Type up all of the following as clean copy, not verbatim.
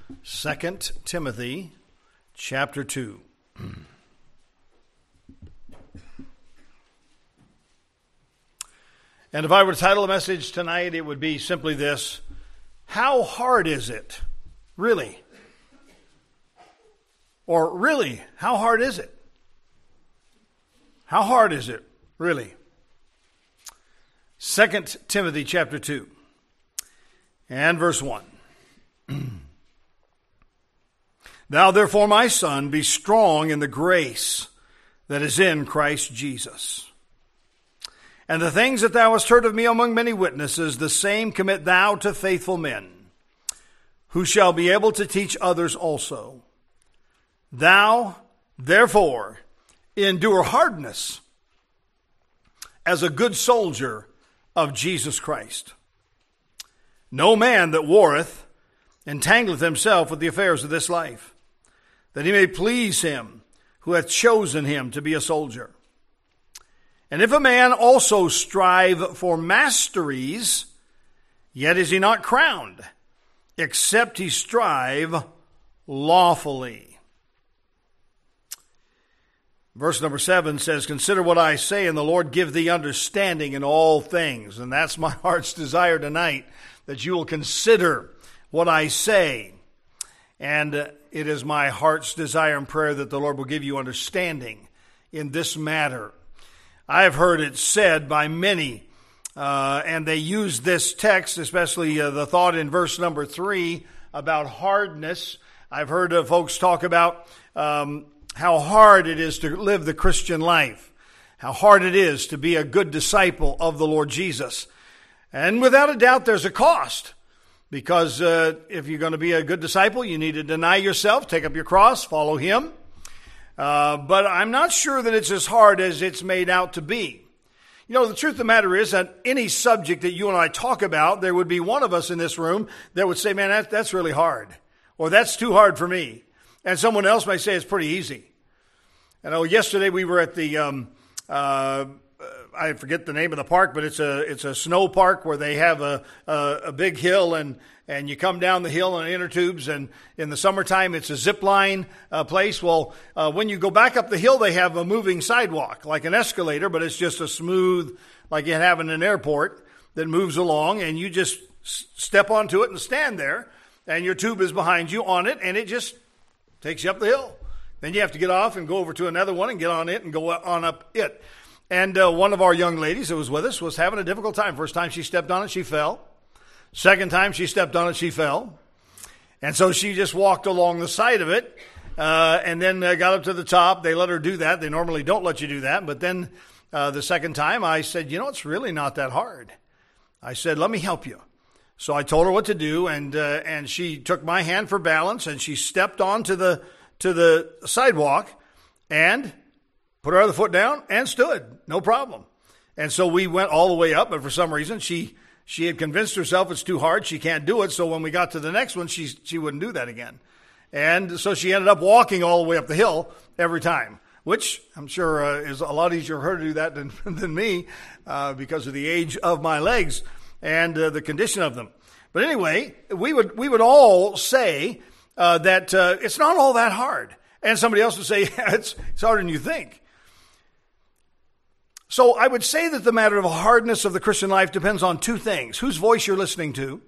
2 Timothy chapter 2. And if I were to title a message tonight, it would be simply this: how hard is it, really? Or really, how hard is it? How hard is it, really? 2 Timothy chapter 2 and verse 1. Thou therefore, my son, be strong in the grace that is in Christ Jesus. And the things that thou hast heard of me among many witnesses, the same commit thou to faithful men, who shall be able to teach others also. Thou, therefore, endure hardness as a good soldier of Jesus Christ. No man that warreth entangleth himself with the affairs of this life, that he may please him who hath chosen him to be a soldier. And if a man also strive for masteries, yet is he not crowned, except he strive lawfully. Verse number 7 says, Consider what I say, and the Lord give thee understanding in all things. And that's my heart's desire tonight, that you will consider what I say. And it is my heart's desire and prayer that the Lord will give you understanding in this matter. I have heard it said by many, and they use this text, especially the thought in verse number 3 about hardness. I've heard folks talk about how hard it is to live the Christian life, how hard it is to be a good disciple of the Lord Jesus. And without a doubt, there's a cost. Because if you're going to be a good disciple, you need to deny yourself, take up your cross, follow him. But I'm not sure that it's as hard as it's made out to be. You know, the truth of the matter is that any subject that you and I talk about, there would be one of us in this room that would say, man, that's really hard. Or that's too hard for me. And someone else may say it's pretty easy. I know yesterday we were at the I forget the name of the park, but it's a snow park where they have a big hill and you come down the hill in inner tubes, and in the summertime it's a zip line place. Well, when you go back up the hill, they have a moving sidewalk like an escalator, but it's just a smooth, like you have in an airport, that moves along, and you just step onto it and stand there, and your tube is behind you on it, and it just takes you up the hill. Then you have to get off and go over to another one and get on it and go on up it. And one of our young ladies that was with us was having a difficult time. First time she stepped on it, she fell. Second time she stepped on it, she fell. And so she just walked along the side of it and then got up to the top. They let her do that. They normally don't let you do that. But then the second time I said, you know, it's really not that hard. I said, let me help you. So I told her what to do, and she took my hand for balance, and she stepped onto the sidewalk and put her other foot down and stood, no problem. And so we went all the way up, but for some reason she had convinced herself it's too hard, she can't do it. So when we got to the next one, she wouldn't do that again. And so she ended up walking all the way up the hill every time, which I'm sure is a lot easier for her to do that than me because of the age of my legs and the condition of them. But anyway, we would all say that it's not all that hard. And somebody else would say, yeah, it's harder than you think. So I would say that the matter of hardness of the Christian life depends on two things: whose voice you're listening to,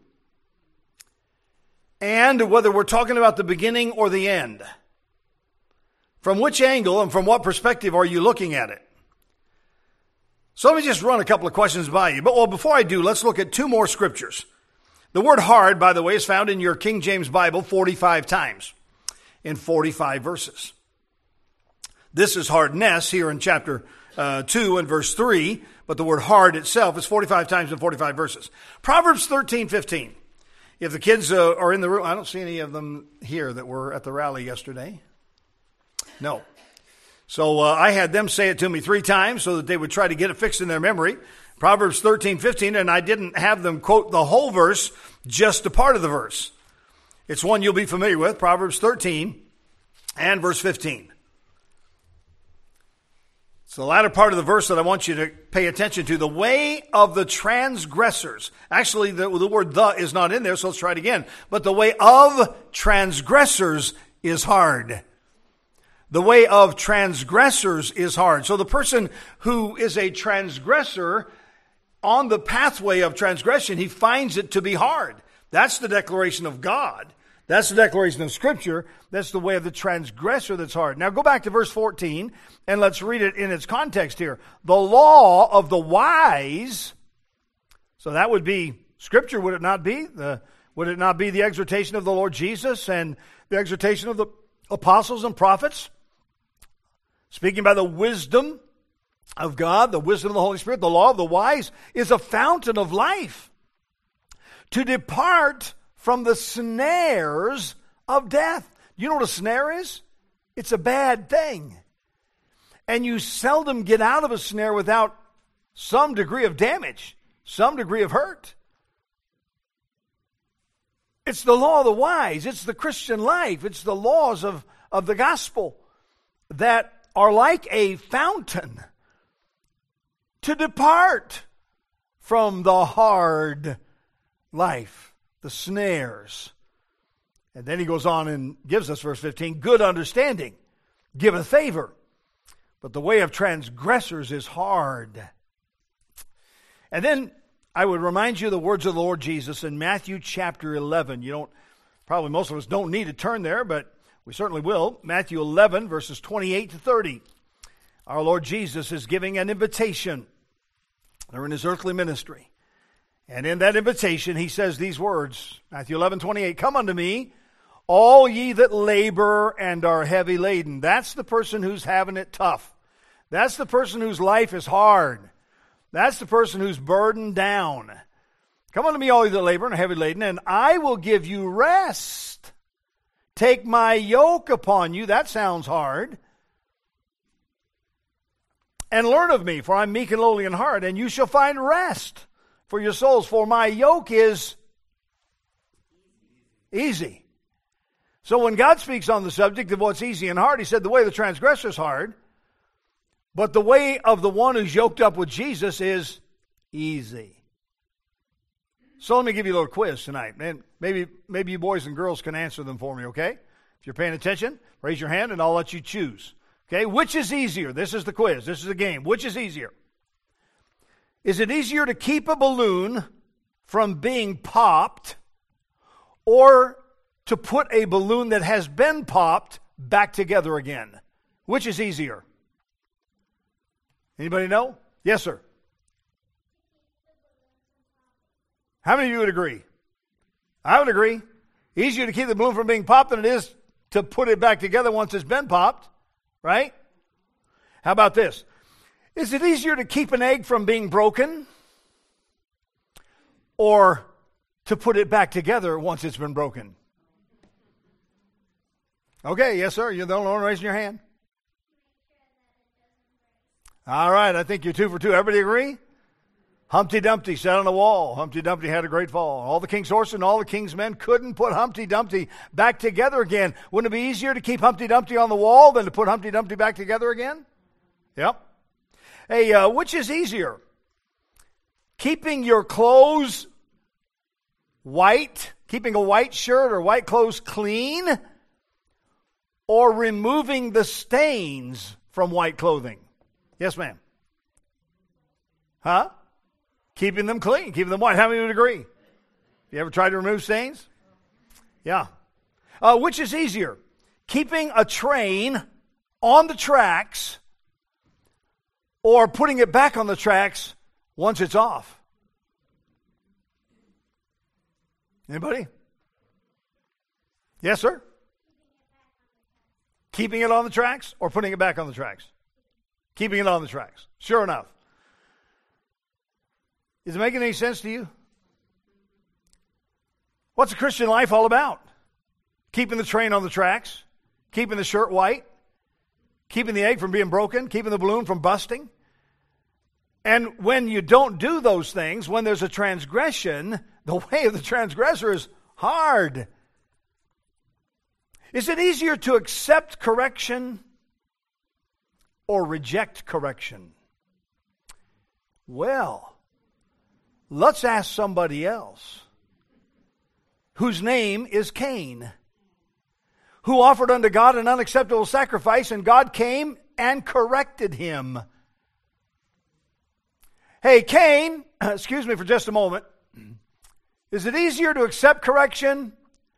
and whether we're talking about the beginning or the end. From which angle and from what perspective are you looking at it? So let me just run a couple of questions by you. But before I do, let's look at two more scriptures. The word hard, by the way, is found in your King James Bible 45 times in 45 verses. This is hardness here in chapter 2 and verse 3, but the word hard itself is 45 times in 45 verses. Proverbs 13:15. If the kids are in the room, I don't see any of them here that were at the rally yesterday. No. So I had them say it to me 3 times so that they would try to get it fixed in their memory. Proverbs 13:15, and I didn't have them quote the whole verse, just a part of the verse. It's one you'll be familiar with, Proverbs 13 and verse 15. It's the latter part of the verse that I want you to pay attention to. The way of the transgressors. Actually, the word "the" is not in there, so let's try it again. But the way of transgressors is hard. The way of transgressors is hard. So the person who is a transgressor on the pathway of transgression, he finds it to be hard. That's the declaration of God. That's the declaration of Scripture. That's the way of the transgressor that's hard. Now go back to verse 14 and let's read it in its context here. The law of the wise, so that would be Scripture, would it not be? Would it not be the exhortation of the Lord Jesus and the exhortation of the apostles and prophets? Speaking by the wisdom of God, the wisdom of the Holy Spirit, the law of the wise is a fountain of life to depart from the snares of death. You know what a snare is? It's a bad thing. And you seldom get out of a snare without some degree of damage, some degree of hurt. It's the law of the wise. It's the Christian life. It's the laws of the gospel that are like a fountain to depart from the hard life, the snares. And then he goes on and gives us verse 15, good understanding giveth favor, but the way of transgressors is hard. And then I would remind you of the words of the Lord Jesus in Matthew chapter 11. Probably most of us don't need to turn there, but we certainly will. Matthew 11, verses 28 to 30. Our Lord Jesus is giving an invitation during his earthly ministry. And in that invitation, he says these words, Matthew 11, 28, come unto me, all ye that labor and are heavy laden. That's the person who's having it tough. That's the person whose life is hard. That's the person who's burdened down. Come unto me, all ye that labor and are heavy laden, and I will give you rest. Take my yoke upon you. That sounds hard. And learn of me, for I'm meek and lowly in heart, and you shall find rest for your souls. For my yoke is easy. So when God speaks on the subject of what's easy and hard, he said the way of the transgressor is hard, but the way of the one who's yoked up with Jesus is easy. So let me give you a little quiz tonight. And maybe you boys and girls can answer them for me, okay? If you're paying attention, raise your hand and I'll let you choose. Okay, which is easier? This is the quiz. This is the game. Which is easier? Is it easier to keep a balloon from being popped or to put a balloon that has been popped back together again? Which is easier? Anybody know? Yes, sir. How many of you would agree? I would agree. Easier to keep the balloon from being popped than it is to put it back together once it's been popped. Right? How about this? Is it easier to keep an egg from being broken or to put it back together once it's been broken? Okay, yes, sir. You're the only one raising your hand. All right, I think you're 2 for 2. Everybody agree? Humpty Dumpty sat on a wall. Humpty Dumpty had a great fall. All the king's horses and all the king's men couldn't put Humpty Dumpty back together again. Wouldn't it be easier to keep Humpty Dumpty on the wall than to put Humpty Dumpty back together again? Yep. Hey, which is easier? Keeping your clothes white, keeping a white shirt or white clothes clean, or removing the stains from white clothing? Yes, ma'am. Huh? Keeping them clean, keeping them white. How many would agree? You ever tried to remove stains? Yeah. Which is easier? Keeping a train on the tracks or putting it back on the tracks once it's off? Anybody? Yes, sir? Keeping it on the tracks or putting it back on the tracks? Keeping it on the tracks. Sure enough. Is it making any sense to you? What's the Christian life all about? Keeping the train on the tracks, keeping the shirt white, keeping the egg from being broken, keeping the balloon from busting. And when you don't do those things, when there's a transgression, the way of the transgressor is hard. Is it easier to accept correction or reject correction? Well, let's ask somebody else whose name is Cain, who offered unto God an unacceptable sacrifice, and God came and corrected him. Hey, Cain, excuse me for just a moment. Is it easier to accept correction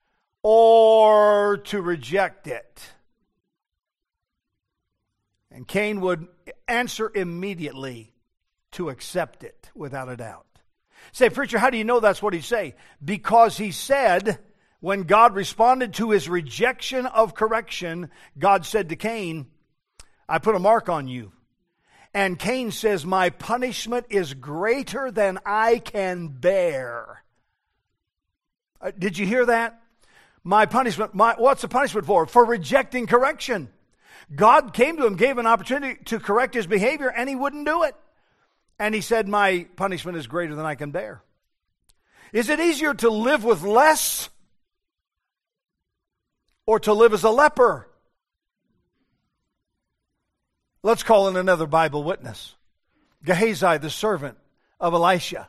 or to reject it? And Cain would answer immediately to accept it without a doubt. Say, preacher, how do you know that's what he say? Because he said, when God responded to his rejection of correction, God said to Cain, I put a mark on you. And Cain says, my punishment is greater than I can bear. Did you hear that? My punishment, what's the punishment for? For rejecting correction. God came to him, gave an opportunity to correct his behavior, and he wouldn't do it. And he said, my punishment is greater than I can bear. Is it easier to live with less or to live as a leper? Let's call in another Bible witness. Gehazi, the servant of Elisha.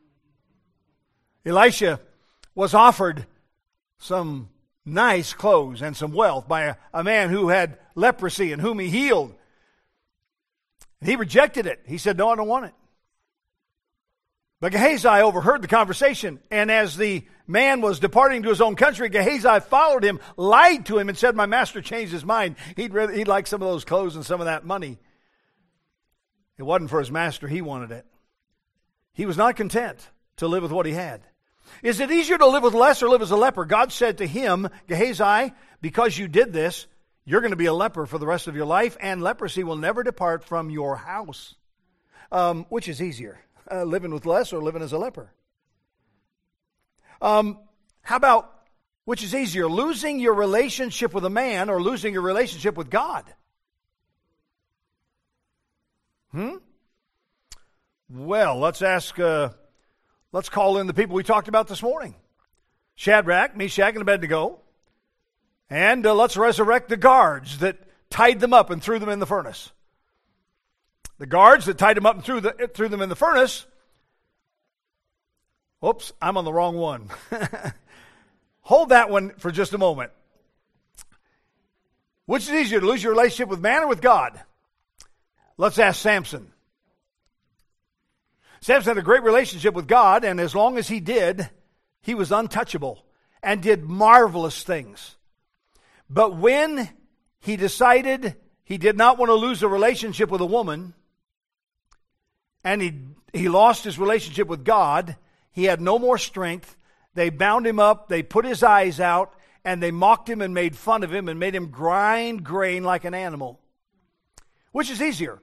Elisha was offered some nice clothes and some wealth by a man who had leprosy and whom he healed. And he rejected it. He said, no, I don't want it. But Gehazi overheard the conversation, and as the man was departing to his own country, Gehazi followed him, lied to him, and said, my master changed his mind. He'd like some of those clothes and some of that money. It wasn't for his master. He wanted it. He was not content to live with what he had. Is it easier to live with less or live as a leper? God said to him, Gehazi, because you did this, you're going to be a leper for the rest of your life, and leprosy will never depart from your house. Which is easier? Living with less or living as a leper? How about, which is easier, losing your relationship with a man or losing your relationship with God? Well, let's call in the people we talked about this morning. Shadrach, Meshach, and Abednego. And let's resurrect the guards that tied them up and threw them in the furnace. The guards that tied them up and threw them in the furnace. Oops, I'm on the wrong one. Hold that one for just a moment. Which is easier, to lose your relationship with man or with God? Let's ask Samson. Samson had a great relationship with God, and as long as he did, he was untouchable and did marvelous things. But when he decided he did not want to lose a relationship with a woman, and he lost his relationship with God, he had no more strength. They bound him up, they put his eyes out, and they mocked him and made fun of him and made him grind grain like an animal. Which is easier?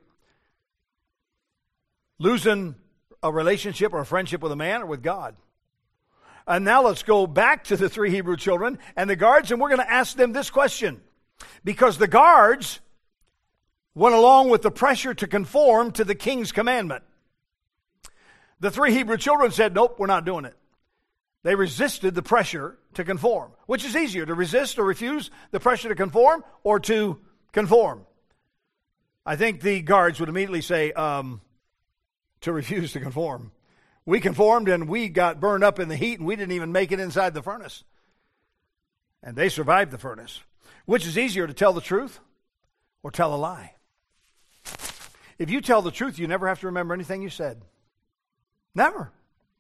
Losing a relationship or a friendship with a man or with God? And now let's go back to the three Hebrew children and the guards, and we're going to ask them this question. Because the guards went along with the pressure to conform to the king's commandment. The three Hebrew children said, nope, we're not doing it. They resisted the pressure to conform. Which is easier, to resist or refuse the pressure to conform or to conform? I think the guards would immediately say, to refuse to conform. We conformed and we got burned up in the heat and we didn't even make it inside the furnace. And they survived the furnace. Which is easier, to tell the truth or tell a lie? If you tell the truth, you never have to remember anything you said. Never.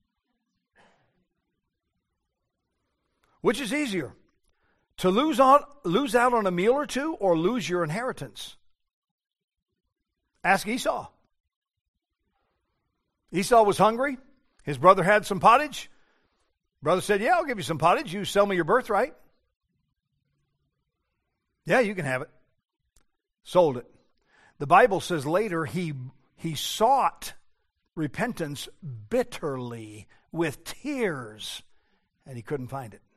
Which is easier? To lose out on a meal or two or lose your inheritance? Ask Esau. Esau was hungry. His brother had some pottage. Brother said, yeah, I'll give you some pottage. You sell me your birthright. Yeah, you can have it. Sold it. The Bible says later he sought repentance bitterly with tears, and he couldn't find it.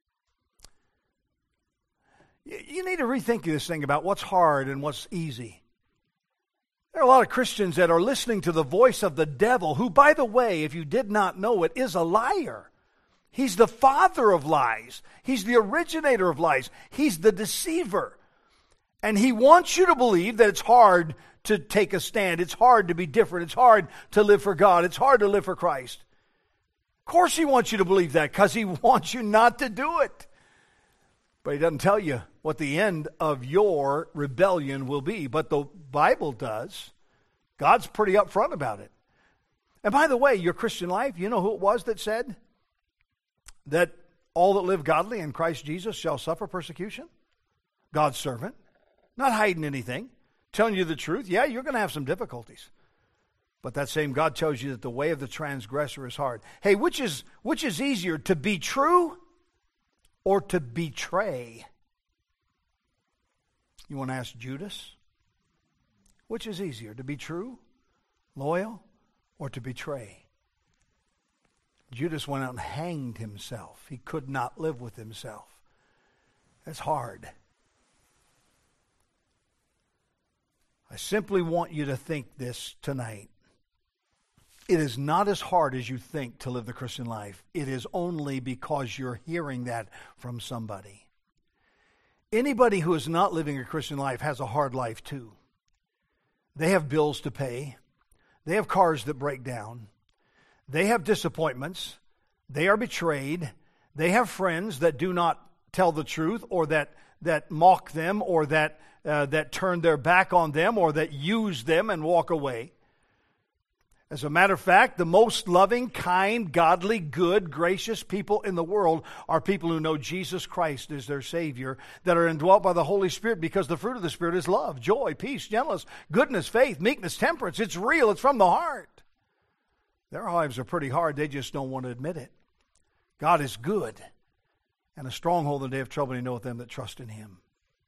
You need to rethink this thing about what's hard and what's easy. There are a lot of Christians that are listening to the voice of the devil, who, by the way, if you did not know it, is a liar. He's the father of lies. He's the originator of lies. He's the deceiver. And He wants you to believe that it's hard to take a stand. It's hard to be different. It's hard to live for God. It's hard to live for Christ. Of course He wants you to believe that because He wants you not to do it. But He doesn't tell you what the end of your rebellion will be. But the Bible does. God's pretty upfront about it. And by the way, your Christian life, you know who it was that said that all that live godly in Christ Jesus shall suffer persecution? God's servant. Not hiding anything. Telling you the truth. Yeah, you're going to have some difficulties. But that same God tells you that the way of the transgressor is hard. Hey, which is easier, to be true or to betray? You want to ask Judas? Which is easier, to be true, loyal, or to betray? Judas went out and hanged himself. He could not live with himself. That's hard. I simply want you to think this tonight. It is not as hard as you think to live the Christian life. It is only because you're hearing that from somebody. Anybody who is not living a Christian life has a hard life too. They have bills to pay. They have cars that break down. They have disappointments. They are betrayed. They have friends that do not tell the truth, or that mock them, or that turn their back on them, or that use them and walk away. As a matter of fact, the most loving, kind, godly, good, gracious people in the world are people who know Jesus Christ is their Savior, that are indwelt by the Holy Spirit, because the fruit of the Spirit is love, joy, peace, gentleness, goodness, faith, meekness, temperance. It's real. It's from the heart. Their lives are pretty hard. They just don't want to admit it. God is good, and a stronghold in the day of trouble, and He knoweth them that trust in Him.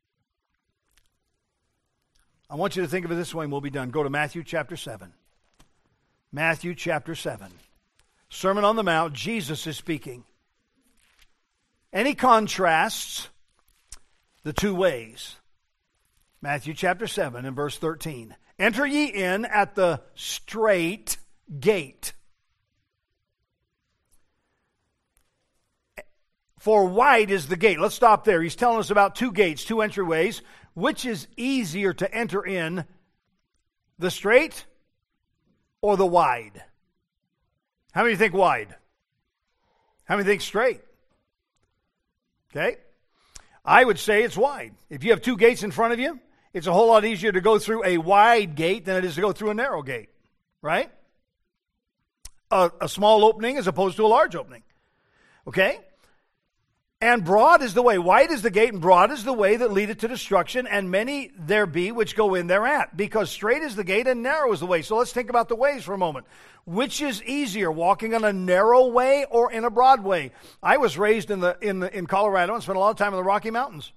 I want you to think of it this way, and we'll be done. Go to Matthew chapter 7. Matthew chapter 7. Sermon on the Mount, Jesus is speaking. And He contrasts the two ways. Matthew chapter 7 and verse 13. Enter ye in at the strait gate. For wide is the gate. Let's stop there. He's telling us about two gates, two entryways. Which is easier to enter in, the strait or the wide? How many think wide? How many think straight? Okay. I would say it's wide. If you have two gates in front of you, it's a whole lot easier to go through a wide gate than it is to go through a narrow gate. Right? A small opening as opposed to a large opening. Okay? And broad is the way, wide is the gate, and broad is the way that leadeth to destruction, and many there be which go in thereat. Because straight is the gate and narrow is the way. So let's think about the ways for a moment. Which is easier, walking on a narrow way or in a broad way? I was raised in Colorado and spent a lot of time in the Rocky Mountains.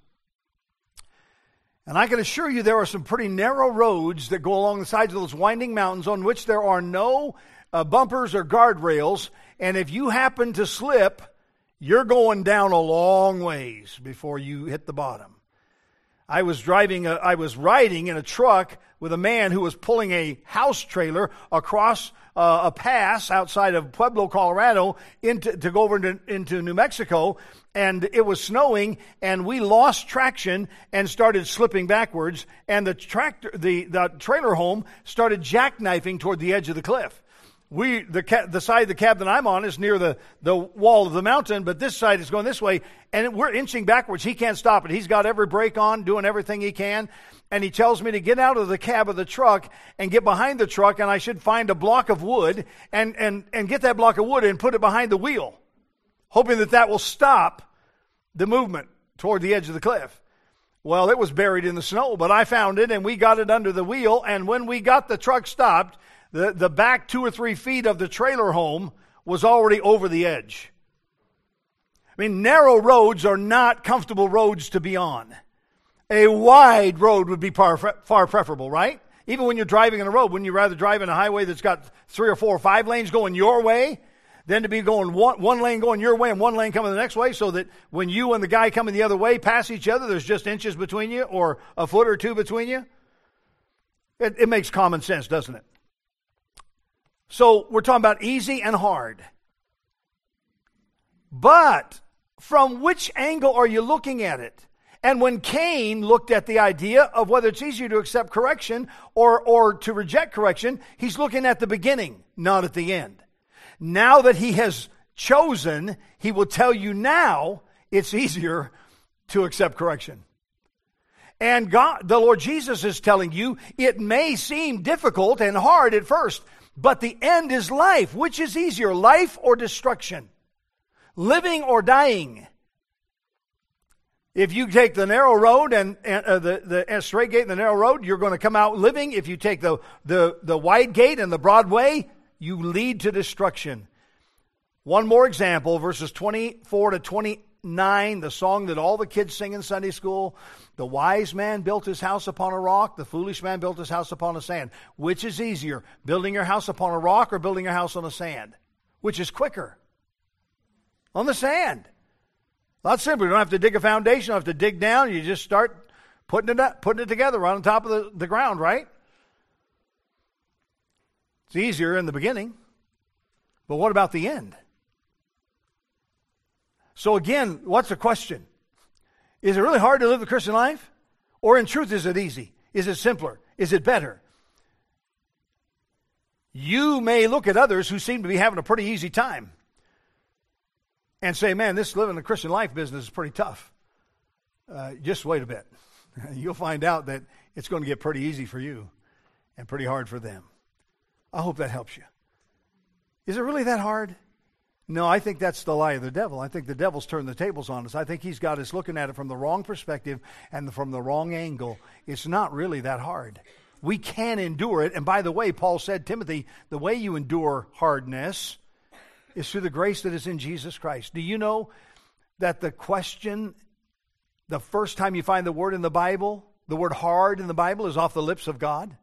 And I can assure you there are some pretty narrow roads that go along the sides of those winding mountains on which there are no bumpers or guardrails. And if you happen to slip, you're going down a long ways before you hit the bottom. I was riding in a truck with a man who was pulling a house trailer across a pass outside of Pueblo, Colorado, to go over into New Mexico, and it was snowing, and we lost traction and started slipping backwards, and the trailer home started jackknifing toward the edge of the cliff. The side of the cab that I'm on is near the wall of the mountain, but this side is going this way, and we're inching backwards. He can't stop it. He's got every brake on, doing everything he can, and he tells me to get out of the cab of the truck and get behind the truck, and I should find a block of wood and get that block of wood and put it behind the wheel, hoping that will stop the movement toward the edge of the cliff. Well, it was buried in the snow, but I found it, and we got it under the wheel, and when we got the truck stopped, the back 2 or 3 feet of the trailer home was already over the edge. I mean, narrow roads are not comfortable roads to be on. A wide road would be far preferable, right? Even when you're driving on a road, wouldn't you rather drive in a highway that's got 3 or 4 or 5 lanes going your way than to be going one lane going your way and one lane coming the next way, so that when you and the guy coming the other way pass each other, there's just inches between you or a foot or two between you? It makes common sense, doesn't it? So we're talking about easy and hard. But from which angle are you looking at it? And when Cain looked at the idea of whether it's easier to accept correction or to reject correction, he's looking at the beginning, not at the end. Now that he has chosen, he will tell you now it's easier to accept correction. And God, the Lord Jesus is telling you, it may seem difficult and hard at first, but the end is life. Which is easier, life or destruction? Living or dying? If you take the narrow road and the straight gate and the narrow road, you're going to come out living. If you take the wide gate and the broad way, you lead to destruction. One more example, verses 24 to 29, the song that all the kids sing in Sunday school. The wise man built his house upon a rock. The foolish man built his house upon the sand. Which is easier, building your house upon a rock or building your house on the sand? Which is quicker? On the sand. A lot simpler. You don't have to dig a foundation. You don't have to dig down. You just start putting it together right on top of the ground, right? It's easier in the beginning. But what about the end? So again, what's the question? Is it really hard to live the Christian life? Or in truth, is it easy? Is it simpler? Is it better? You may look at others who seem to be having a pretty easy time and say, man, this living the Christian life business is pretty tough. Just wait a bit. You'll find out that it's going to get pretty easy for you and pretty hard for them. I hope that helps you. Is it really that hard? No, I think that's the lie of the devil. I think the devil's turned the tables on us. I think he's got us looking at it from the wrong perspective and from the wrong angle. It's not really that hard. We can endure it. And by the way, Paul said, Timothy, the way you endure hardness is through the grace that is in Jesus Christ. Do you know that the question, the first time you find the word in the Bible, the word hard in the Bible is off the lips of God?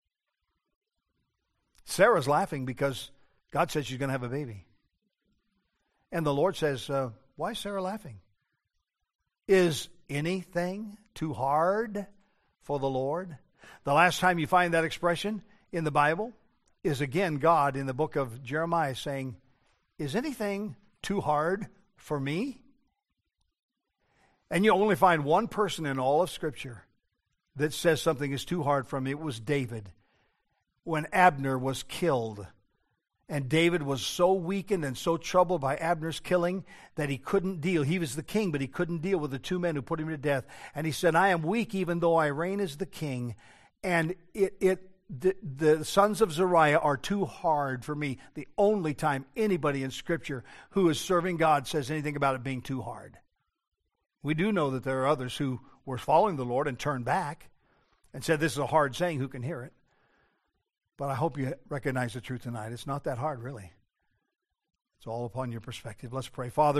Sarah's laughing because God said she's going to have a baby. And the Lord says, why is Sarah laughing? Is anything too hard for the Lord? The last time you find that expression in the Bible is again God in the book of Jeremiah saying, is anything too hard for me? And you only find one person in all of Scripture that says something is too hard for me. It was David. When Abner was killed, and David was so weakened and so troubled by Abner's killing that he couldn't deal. He was the king, but he couldn't deal with the two men who put him to death. And he said, I am weak even though I reign as the king. And the sons of Zeruiah are too hard for me. The only time anybody in Scripture who is serving God says anything about it being too hard. We do know that there are others who were following the Lord and turned back and said this is a hard saying, who can hear it? But I hope you recognize the truth tonight. It's not that hard, really. It's all upon your perspective. Let's pray. Father,